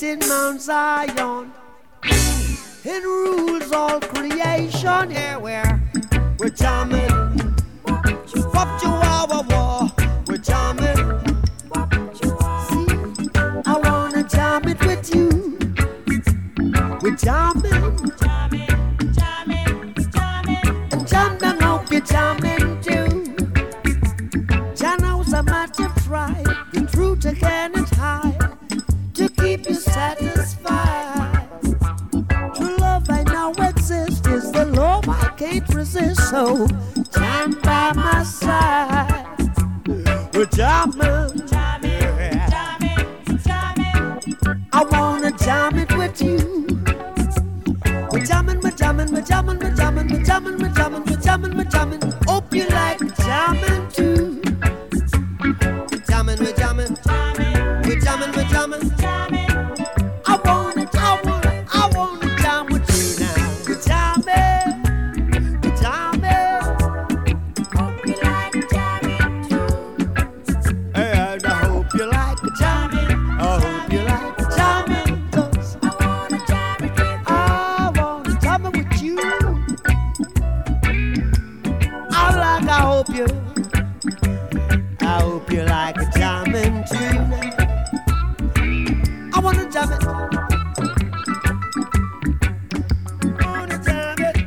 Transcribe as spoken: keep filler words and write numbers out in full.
in Mount Zion. It rules all creation. Yeah, we're, we're jamming. Wop chihuahua war. We're jamming. See, I wanna jam it with you. We're jamming. Jamming, jamming, jamming. And jam down, hope you're jamming too. Jano's a matter of try. The truth again is high. To keep you satisfied. True love I know exists is the love I can't resist. So jam by my side. We're jamming, Jamming, jamming, jamming. I wanna jam it with you. We're jamming, we're jamming, we're jamming, we're jamming, we're jamming, we're jamming, we're jamming, we're jamming. Hope you like jamming too. We're jamming, we're jamming, we're jamming, we're jamming. I wanna, I wanna, I wanna jam with you now. We're jamming, we're jamming. Hope you like jamming too. And I hope you like jamming. I hope you like jamming. 'Cause I wanna jam it with you. I wanna jam it with you. I like, I hope you, I hope you like jamming too. I wanna jam it. I wanna jam it.